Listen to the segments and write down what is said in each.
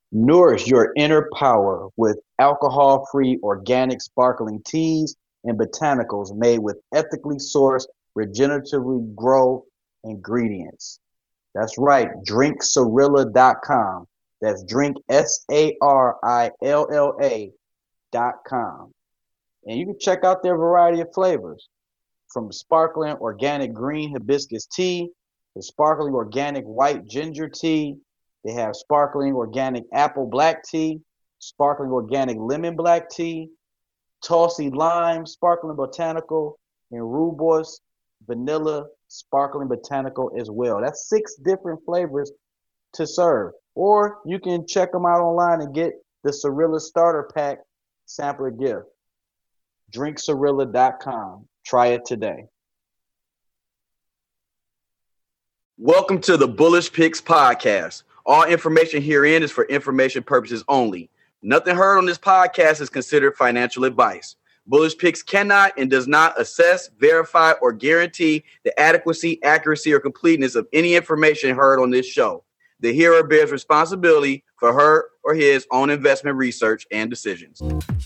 Nourish your inner power with alcohol-free organic sparkling teas and botanicals made with ethically sourced, regeneratively grow ingredients. That's right, drinksarilla.com. That's drink SARILLA.com. And you can check out their variety of flavors from sparkling organic green hibiscus tea to sparkling organic white ginger tea. They have sparkling organic apple black tea, sparkling organic lemon black tea, Tulsi lime, sparkling botanical, and rooibos vanilla sparkling botanical as well. That's 6 different flavors to serve. Or you can check them out online and get the Cirilla Starter Pack sampler gift. DrinkCirilla.com. Try it today. Welcome to the Bullish Picks podcast. All information herein is for information purposes only. Nothing heard on this podcast is considered financial advice. Bullish Picks cannot and does not assess, verify, or guarantee the adequacy, accuracy, or completeness of any information heard on this show. The hearer bears responsibility for her or his own investment research and decisions.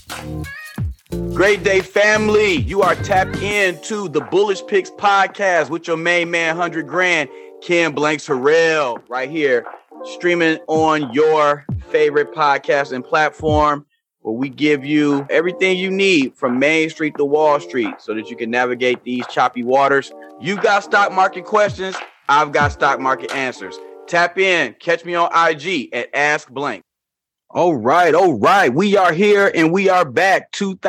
Great day, family. You are tapped into the Bullish Picks podcast with your main man, 100 Grand, Ken Blanks Harrell, right here, streaming on your favorite podcast and platform, where we give you everything you need from Main Street to Wall Street so that you can navigate these choppy waters. You got stock market questions. I've got stock market answers. Tap in. Catch me on IG at Ask Blank. All right. We are here and we are back.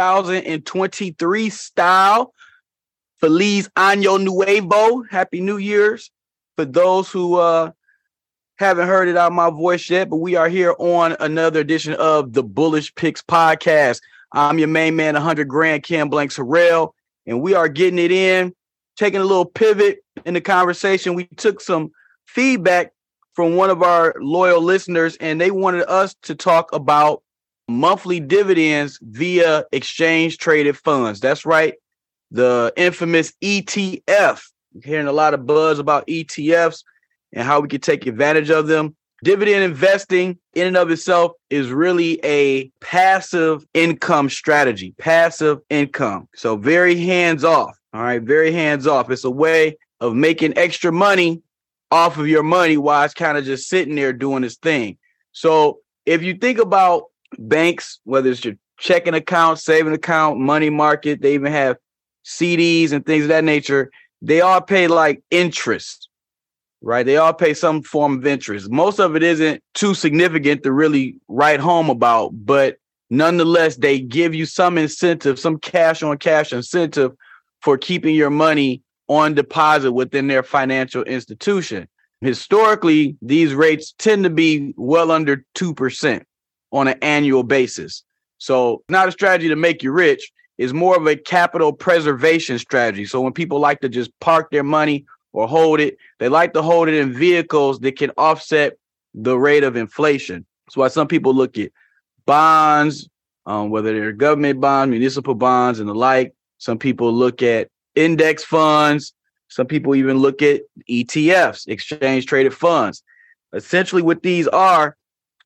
2023 style. Feliz Año Nuevo. Happy New Year's. For those who haven't heard it out of my voice yet, but we are here on another edition of the Bullish Picks podcast. I'm your main man, 100 Grand, Ken Blanks Harrell, and we are getting it in, taking a little pivot in the conversation. We took some feedback from one of our loyal listeners, and they wanted us to talk about monthly dividends via exchange traded funds. That's right, the infamous ETF. Hearing a lot of buzz about ETFs and how we can take advantage of them. Dividend investing in and of itself is really a passive income strategy, passive income. So very hands off. All right. Very hands off. It's a way of making extra money off of your money while it's kind of just sitting there doing its thing. So if you think about banks, whether it's your checking account, saving account, money market, they even have CDs and things of that nature. They all pay like interest, right? They all pay some form of interest. Most of it isn't too significant to really write home about, but nonetheless, they give you some incentive, some cash on cash incentive for keeping your money on deposit within their financial institution. Historically, these rates tend to be well under 2% on an annual basis. So not a strategy to make you rich. Is more of a capital preservation strategy. So when people like to just park their money or hold it, they like to hold it in vehicles that can offset the rate of inflation. That's why some people look at bonds, whether they're government bonds, municipal bonds, and the like. Some people look at index funds. Some people even look at ETFs, exchange traded funds. Essentially, what these are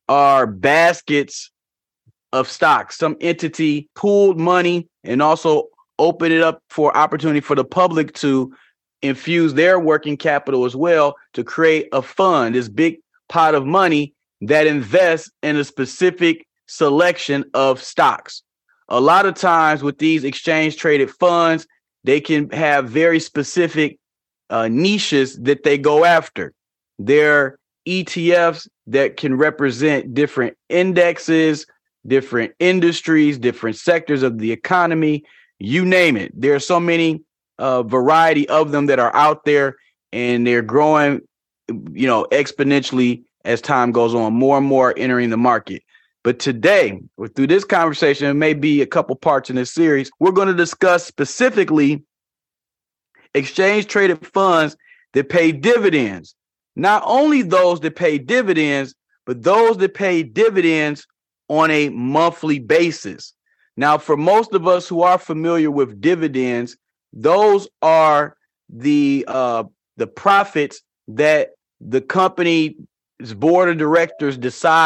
baskets of stocks. Some entity pooled money and also open it up for opportunity for the public to infuse their working capital as well to create a fund, this big pot of money that invests in a specific selection of stocks. A lot of times with these exchange traded funds, they can have very specific niches that they go after. They're ETFs that can represent different indexes, different industries, different sectors of the economy, you name it. There are so many variety of them that are out there, and they're growing, exponentially as time goes on, more and more entering the market. But today, through this conversation, it may be a couple parts in this series, we're going to discuss specifically exchange traded funds that pay dividends. Not only those that pay dividends, but those that pay dividends on a monthly basis. Now, for most of us who are familiar with dividends, those are the profits that the company's board of directors decides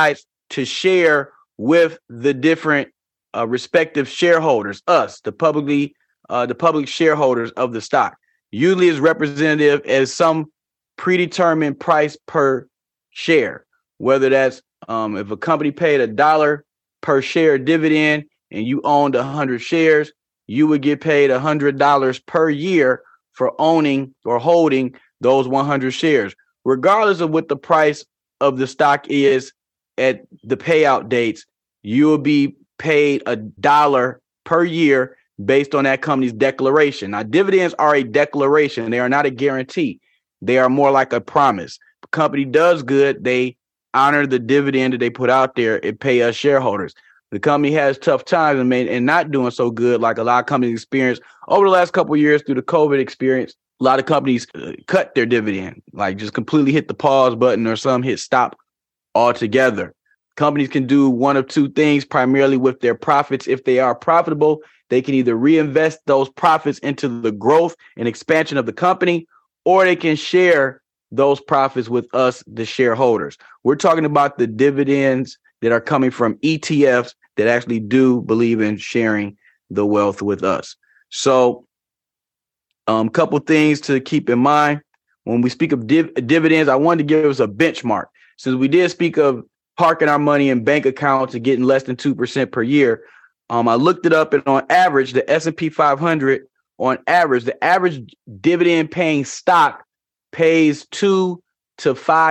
to share with the different respective shareholders, us, the public shareholders of the stock. Usually is representative as some predetermined price per share, whether that's if a company paid $1 per share dividend and you owned 100 shares, you would get paid $100 per year for owning or holding those 100 shares, regardless of what the price of the stock is at the payout dates. You will be paid $1 per year based on that company's declaration. Now, dividends are a declaration. They are not a guarantee. They are more like a promise. The company does good, they honor the dividend that they put out there and pay us shareholders. The company has tough times and not doing so good, like a lot of companies experience over the last couple of years through the COVID experience. A lot of companies cut their dividend, like just completely hit the pause button, or some hit stop altogether. Companies can do one of two things primarily with their profits. If they are profitable, they can either reinvest those profits into the growth and expansion of the company, or they can share those profits with us, the shareholders. We're talking about the dividends that are coming from ETFs that actually do believe in sharing the wealth with us. So a couple things to keep in mind when we speak of dividends. I wanted to give us a benchmark, since we did speak of parking our money in bank accounts and getting less than 2% per year. I looked it up, and on average, the S&P 500, on average, the average dividend paying stock pays 2 to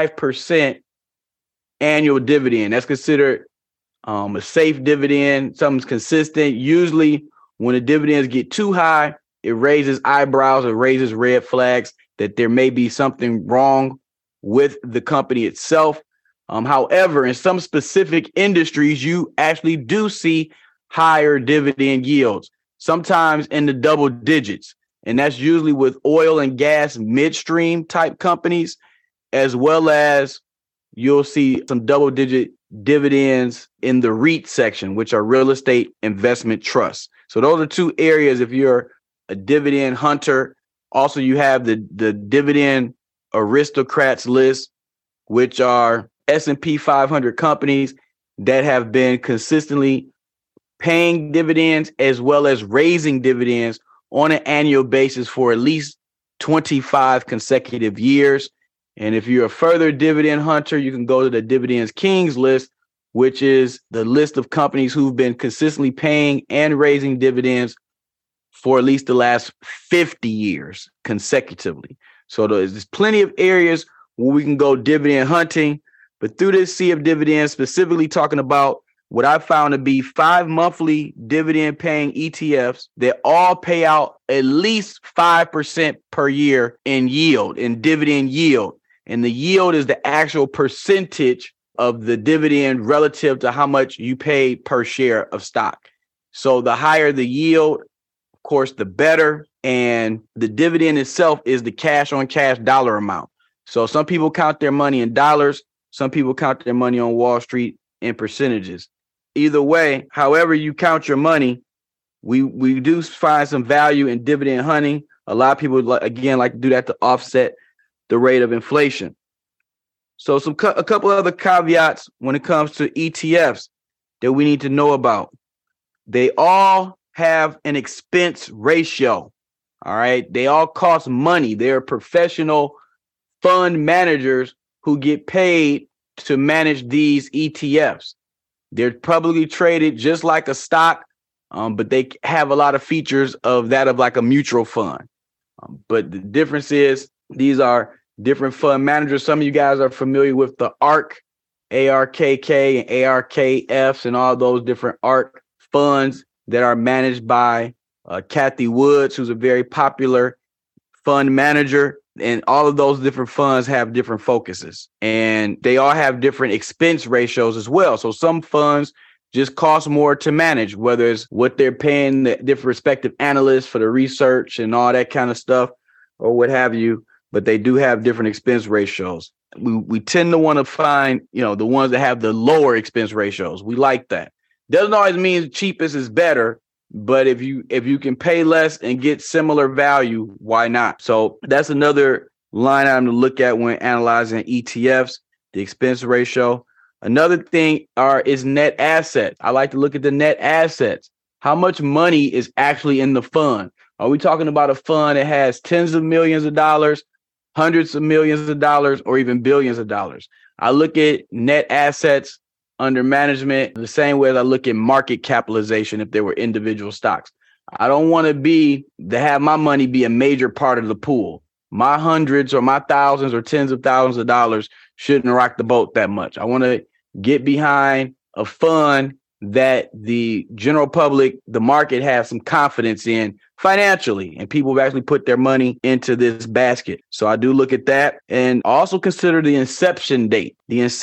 5% annual dividend. That's considered a safe dividend, something's consistent. Usually when the dividends get too high, it raises eyebrows, it raises red flags that there may be something wrong with the company itself. However, in some specific industries, you actually do see higher dividend yields, sometimes in the double digits. And that's usually with oil and gas midstream type companies, as well as you'll see some double digit dividends in the REIT section, which are real estate investment trusts. So those are two areas if you're a dividend hunter. Also, you have the dividend aristocrats list, which are S&P 500 companies that have been consistently paying dividends as well as raising dividends on an annual basis for at least 25 consecutive years. And if you're a further dividend hunter, you can go to the Dividends Kings list, which is the list of companies who've been consistently paying and raising dividends for at least the last 50 years consecutively. So there's plenty of areas where we can go dividend hunting. But through this sea of dividends, specifically talking about what I found to be 5 monthly dividend paying ETFs that all pay out at least 5% per year in yield, in dividend yield. And the yield is the actual percentage of the dividend relative to how much you pay per share of stock. So the higher the yield, of course, the better. And the dividend itself is the cash on cash dollar amount. So some people count their money in dollars. Some people count their money on Wall Street in percentages. Either way, however you count your money, we do find some value in dividend hunting. A lot of people, again, like to do that to offset the rate of inflation. So a couple other caveats when it comes to ETFs that we need to know about. They all have an expense ratio. All right. They all cost money. They're professional fund managers who get paid to manage these ETFs. They're publicly traded just like a stock, but they have a lot of features of that of like a mutual fund. But the difference is these are different fund managers. Some of you guys are familiar with the ARK, ARKK and ARKFs and all those different ARK funds that are managed by Cathie Woods, who's a very popular fund manager. And all of those different funds have different focuses, and they all have different expense ratios as well. So some funds just cost more to manage, whether it's what they're paying the different respective analysts for the research and all that kind of stuff or what have you. But they do have different expense ratios. We tend to want to find, the ones that have the lower expense ratios. We like that. Doesn't always mean the cheapest is better. But if you can pay less and get similar value, why not? So that's another line item to look at when analyzing ETFs, the expense ratio. Another thing is net assets. I like to look at the net assets. How much money is actually in the fund? Are we talking about a fund that has tens of millions of dollars, hundreds of millions of dollars, or even billions of dollars? I look at net assets under management the same way as I look at market capitalization if there were individual stocks. I don't want to have my money be a major part of the pool. My hundreds or my thousands or tens of thousands of dollars shouldn't rock the boat that much. I want to get behind a fund that the general public, the market has some confidence in financially, and people have actually put their money into this basket. So I do look at that, and also consider the inception date.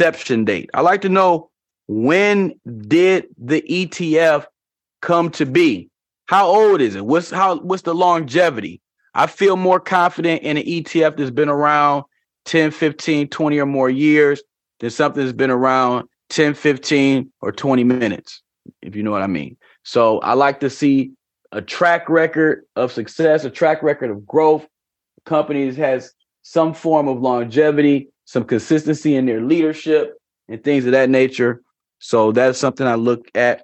I like to know, when did the ETF come to be? How old is it? What's the longevity? I feel more confident in an ETF that's been around 10, 15, 20 or more years than something that's been around 10, 15 or 20 minutes, if you know what I mean. So I like to see a track record of success, a track record of growth. Companies has some form of longevity, some consistency in their leadership and things of that nature. So that's something I look at.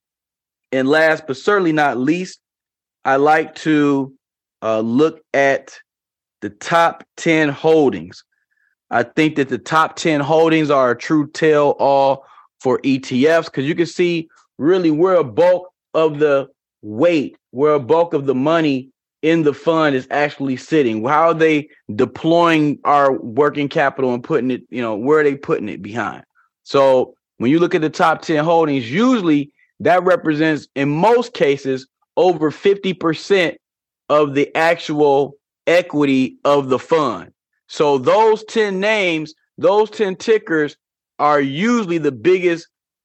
And last but certainly not least, I like to look at the top 10 holdings. I think that the top 10 holdings are a true tell-all for ETFs, because you can see really where a bulk of the weight, where a bulk of the money in the fund is actually sitting. How are they deploying our working capital and putting it, where are they putting it behind? So when you look at the top 10 holdings, usually that represents, in most cases, over 50% of the actual equity of the fund. So those 10 names, those 10 tickers are usually the biggest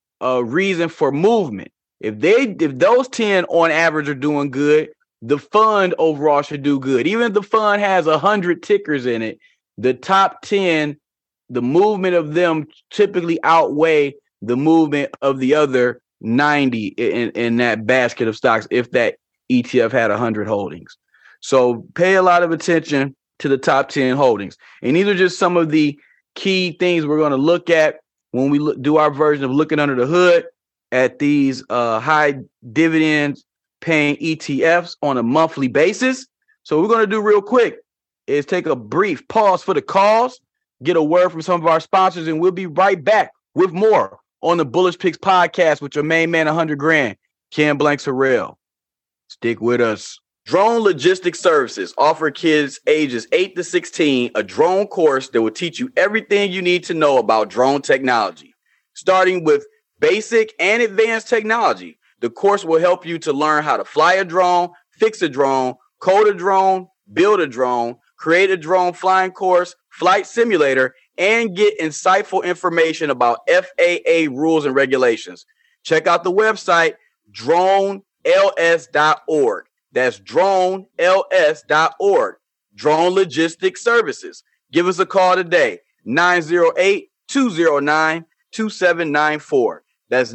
reason for movement. If those 10 on average are doing good, the fund overall should do good. Even if the fund has 100 tickers in it, the top 10, the movement of them typically outweigh the movement of the other 90 in that basket of stocks if that ETF had 100 holdings. So pay a lot of attention to the top 10 holdings. And these are just some of the key things we're going to look at when we do our version of looking under the hood at these high dividends paying ETFs on a monthly basis. So what we're going to do real quick is take a brief pause for the cause, get a word from some of our sponsors, and we'll be right back with more on the Bullish Picks podcast with your main man, 100 grand, Ken Blanks-Harrell. Stick with us. Drone Logistics Services offer kids ages 8 to 16 a drone course that will teach you everything you need to know about drone technology. Starting with basic and advanced technology, the course will help you to learn how to fly a drone, fix a drone, code a drone, build a drone, create a drone flying course, flight simulator, and get insightful information about FAA rules and regulations. Check out the website, dronels.org. That's dronels.org. Drone Logistics Services. Give us a call today, 908-209-2794. That's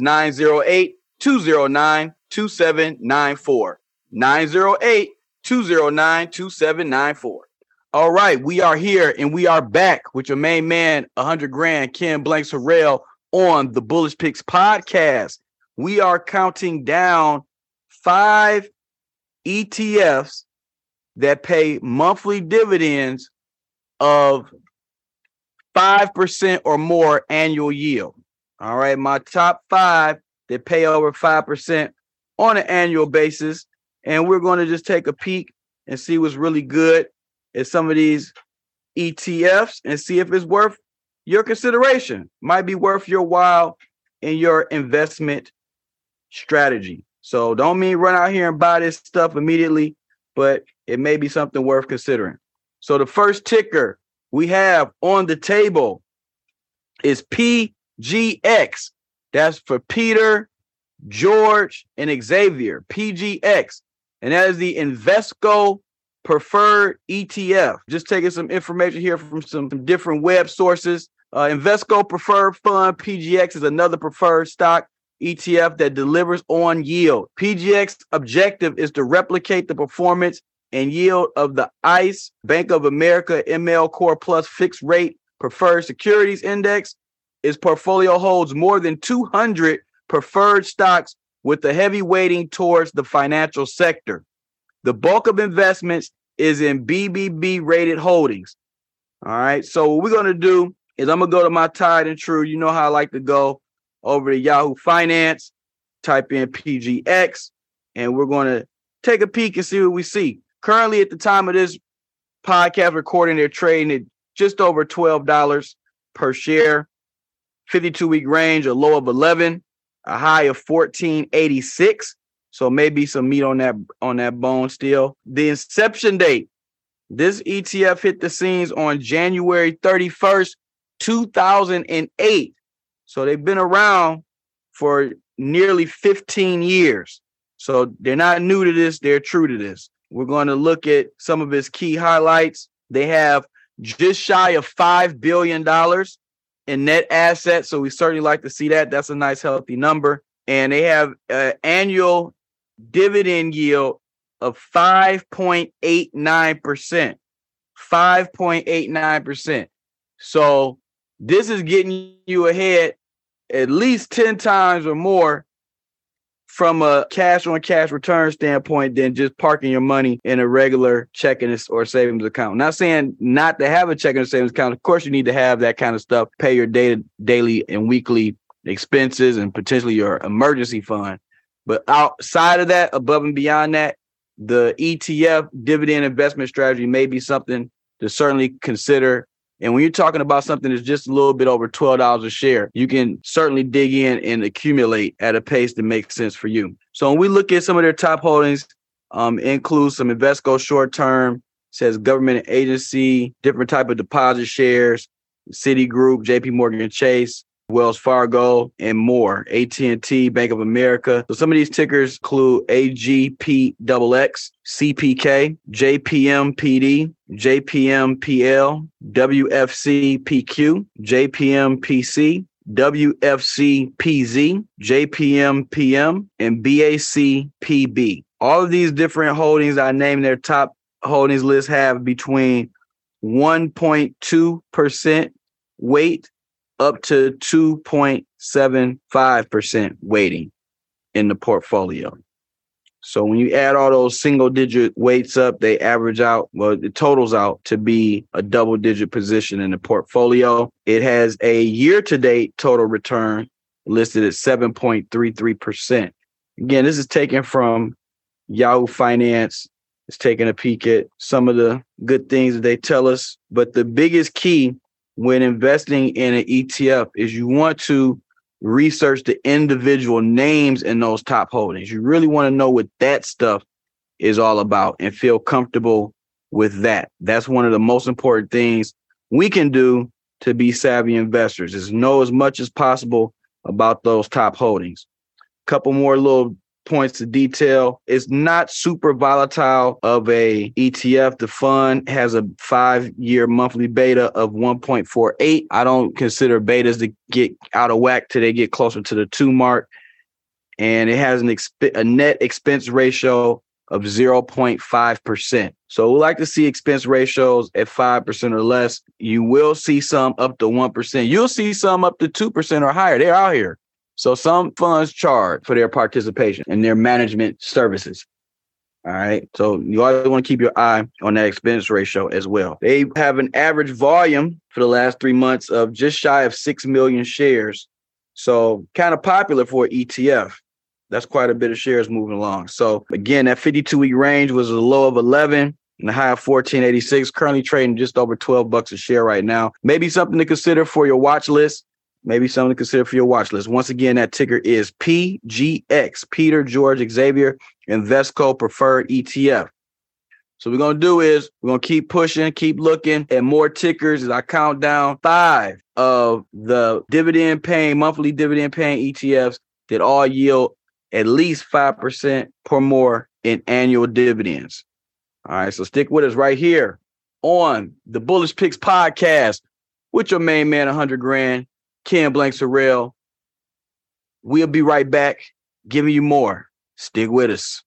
908-209-2794. 908-209-2794. All right, we are here and we are back with your main man, 100 grand, Ken Blanks-Harrell, on the Bullish Picks podcast. We are counting down 5 ETFs that pay monthly dividends of 5% or more annual yield. All right, my top 5 that pay over 5% on an annual basis. And we're going to just take a peek and see what's really good at some of these ETFs and see if it's worth your consideration. Might be worth your while in your investment strategy. So don't mean run out here and buy this stuff immediately, but it may be something worth considering. So the first ticker we have on the table is PGX. That's for Peter, George, and Xavier. PGX. And that is the Invesco Preferred ETF. Just taking some information here from some different web sources. Invesco Preferred Fund, PGX, is another preferred stock ETF that delivers on yield. PGX objective is to replicate the performance and yield of the ICE Bank of America ML Core Plus Fixed Rate Preferred Securities Index. Its portfolio holds more than 200 preferred stocks with a heavy weighting towards the financial sector. The bulk of investments is in BBB rated holdings. All right. So what we're going to do is I'm going to go to my Tide and True. You know how I like to go over to Yahoo Finance, type in PGX, and we're going to take a peek and see what we see. Currently, at the time of this podcast recording, they're trading at just over $12 per share, 52-week range, a low of 11, a high of 1486. So maybe some meat on that bone still. The inception date, this ETF hit the scenes on January 31st, 2008. So they've been around for nearly 15 years. So they're not new to this, they're true to this. We're going to look at some of its key highlights. They have just shy of $5 billion in net assets. So we certainly like to see that. That's a nice, healthy number. And they have an annual dividend yield of 5.89%. 5.89%. So this is getting you ahead at least 10 times or more from a cash on cash return standpoint than just parking your money in a regular checking or savings account. Not saying not to have a checking or savings account. Of course, you need to have that kind of stuff, pay your daily and weekly expenses and potentially your emergency fund. But outside of that, above and beyond that, the ETF dividend investment strategy may be something to certainly consider. And when you're talking about something that's just a little bit over $12 a share, you can certainly dig in and accumulate at a pace that makes sense for you. So when we look at some of their top holdings, include some Invesco short-term, says government agency, different type of deposit shares, Citigroup, JP Morgan Chase, Wells Fargo, and more, AT&T, Bank of America. So some of these tickers include AGPXX, CPK, JPMPD, JPMPL, WFCPQ, JPMPC, WFCPZ, JPMPM, and BACPB. All of these different holdings I named their top holdings list have between 1.2% weight up to 2.75% weighting in the portfolio. So when you add all those single digit weights up, they average out, well, it totals out to be a double digit position in the portfolio. It has a year to date total return listed at 7.33%. Again, this is taken from Yahoo Finance. It's taking a peek at some of the good things that they tell us. But the biggest key when investing in an ETF is you want to research the individual names in those top holdings. You really want to know what that stuff is all about and feel comfortable with that. That's one of the most important things we can do to be savvy investors, is know as much as possible about those top holdings. A couple more little points to detail. It's not super volatile of a ETF. The fund has a 5-year monthly beta of 1.48. I don't consider betas to get out of whack till they get closer to the 2 mark. And it has a net expense ratio of 0.5%. So we like to see expense ratios at 5% or less. You will see some up to 1%. You'll see some up to 2% or higher. They're out here. So some funds charge for their participation and their management services. All right. So you always want to keep your eye on that expense ratio as well. They have an average volume for the last 3 months of just shy of 6 million shares. So kind of popular for an ETF. That's quite a bit of shares moving along. So again, that 52-week range was a low of 11 and a high of 1486, currently trading just over $12 a share right now. Maybe something to consider for your watch list. Once again, that ticker is PGX, Peter George Xavier Invesco Preferred ETF. So what we're going to do is we're going to keep pushing, keep looking at more tickers as I count down 5 of the monthly dividend paying ETFs that all yield at least 5% per more in annual dividends. All right, so stick with us right here on the Bullish Picks podcast with your main man, 100 grand. Ken Blank Sorrell. We'll be right back giving you more. Stick with us.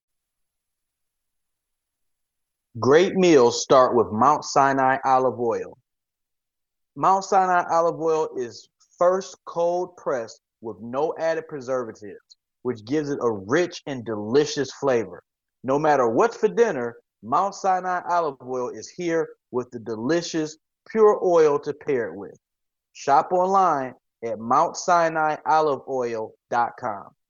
Great meals start with Mount Sinai olive oil. Mount Sinai olive oil is first cold pressed with no added preservatives, which gives it a rich and delicious flavor. No matter what's for dinner, Mount Sinai olive oil is here with the delicious pure oil to pair it with. Shop online at MountSinaiOliveOil.com.